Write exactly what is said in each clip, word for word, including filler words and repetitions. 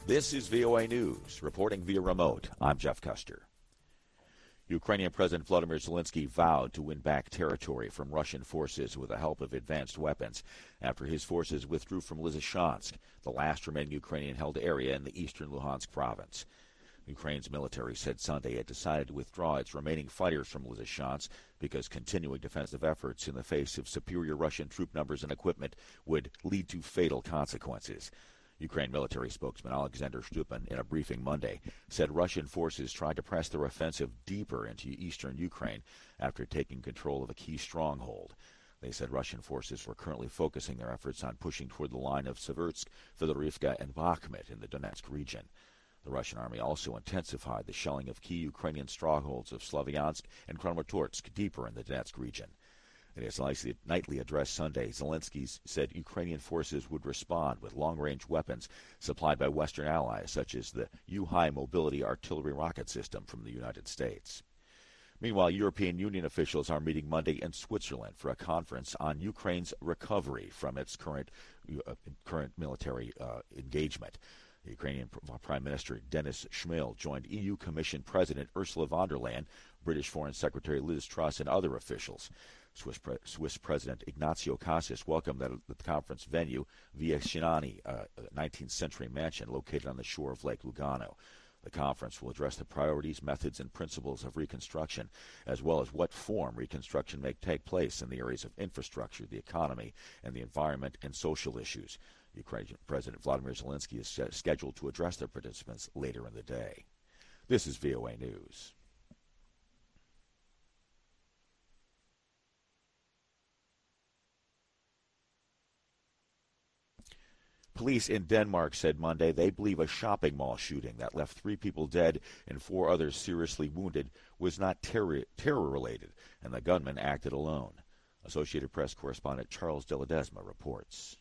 This is V O A News. Reporting via remote, I'm Jeff Custer. Ukrainian President Volodymyr Zelensky vowed to win back territory from Russian forces with the help of advanced weapons after his forces withdrew from Lysychansk, the last remaining Ukrainian-held area in the eastern Luhansk province. Ukraine's military said Sunday it decided to withdraw its remaining fighters from Lysychansk because continuing defensive efforts in the face of superior Russian troop numbers and equipment would lead to fatal consequences. Ukraine military spokesman Alexander Stupin, in a briefing Monday, said Russian forces tried to press their offensive deeper into eastern Ukraine after taking control of a key stronghold. They said Russian forces were currently focusing their efforts on pushing toward the line of Seversk, Fedorivka, and Bakhmut in the Donetsk region. The Russian army also intensified the shelling of key Ukrainian strongholds of Slavyansk and Kramatorsk deeper in the Donetsk region. In his nightly address Sunday, Zelensky said Ukrainian forces would respond with long-range weapons supplied by Western allies, such as the U-High Mobility Artillery Rocket System from the United States. Meanwhile, European Union officials are meeting Monday in Switzerland for a conference on Ukraine's recovery from its current uh, current military uh, engagement. The Ukrainian Prime Minister Denis Shmyhal joined E U Commission President Ursula von der Leyen, British Foreign Secretary Liz Truss, and other officials. Swiss, Pre- Swiss President Ignacio Casas welcomed at the conference venue Viescaniani, a nineteenth century mansion located on the shore of Lake Lugano. The conference will address the priorities, methods, and principles of reconstruction, as well as what form reconstruction may take place in the areas of infrastructure, the economy, and the environment and social issues. Ukrainian President Volodymyr Zelensky is scheduled to address the participants later in the day. This is V O A News. Police in Denmark said Monday they believe a shopping mall shooting that left three people dead and four others seriously wounded was not terror, terror-related, and the gunman acted alone. Associated Press correspondent Charles de Ledesma reports.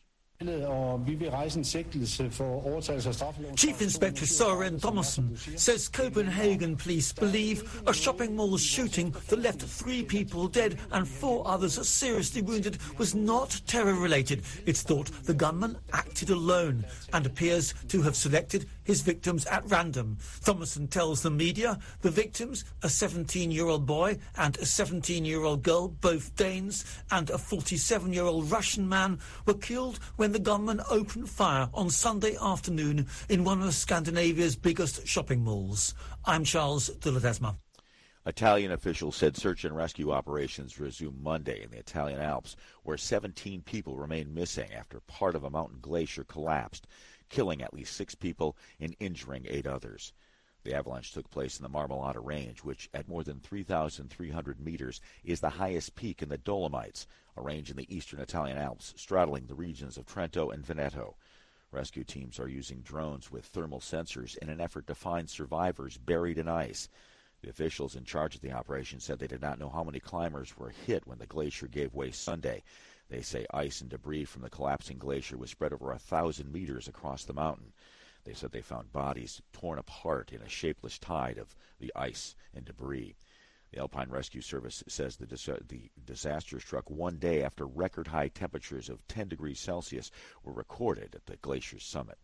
Chief Inspector Søren Thomasen says Copenhagen police believe a shopping mall shooting that left three people dead and four others seriously wounded was not terror-related. It's thought the gunman acted alone and appears to have selected his victims at random. Thomasen tells the media the victims, a seventeen-year-old boy and a seventeen-year-old girl, both Danes, and a forty-seven-year-old Russian man, were killed when the gunman opened fire on Sunday afternoon in one of Scandinavia's biggest shopping malls. I'm Charles de Ledesma. Italian officials said search and rescue operations resumed Monday in the Italian Alps, where seventeen people remain missing after part of a mountain glacier collapsed, killing at least six people and injuring eight others. The avalanche took place in the Marmolada Range, which at more than three thousand three hundred meters is the highest peak in the Dolomites, a range in the eastern Italian Alps straddling the regions of Trento and Veneto. Rescue teams are using drones with thermal sensors in an effort to find survivors buried in ice. The officials in charge of the operation said they did not know how many climbers were hit when the glacier gave way Sunday. They say ice and debris from the collapsing glacier was spread over a thousand meters across the mountain. They said they found bodies torn apart in a shapeless tide of the ice and debris. The Alpine Rescue Service says the, dis- the disaster struck one day after record-high temperatures of ten degrees Celsius were recorded at the glacier's summit.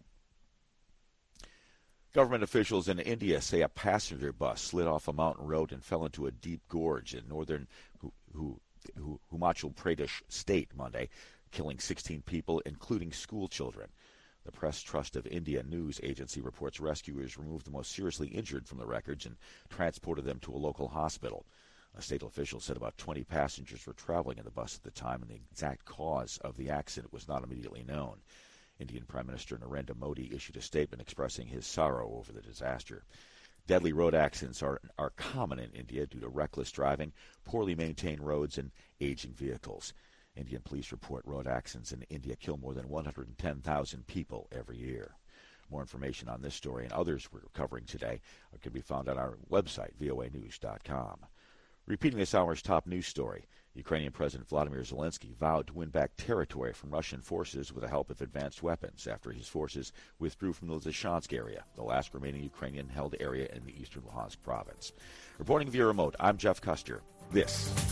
Government officials in India say a passenger bus slid off a mountain road and fell into a deep gorge in northern Himachal Pradesh state Monday, killing sixteen people, including school children. The Press Trust of India news agency reports rescuers removed the most seriously injured from the wreckage and transported them to a local hospital. A state official said about twenty passengers were traveling in the bus at the time, and the exact cause of the accident was not immediately known. Indian Prime Minister Narendra Modi issued a statement expressing his sorrow over the disaster. Deadly road accidents are, are common in India due to reckless driving, poorly maintained roads, and aging vehicles. Indian police report road accidents in India kill more than one hundred ten thousand people every year. More information on this story and others we're covering today can be found on our website, V O A news dot com. Repeating this hour's top news story, Ukrainian President Volodymyr Zelensky vowed to win back territory from Russian forces with the help of advanced weapons after his forces withdrew from the Lysychansk area, the last remaining Ukrainian-held area in the eastern Luhansk province. Reporting via remote, I'm Jeff Custer. This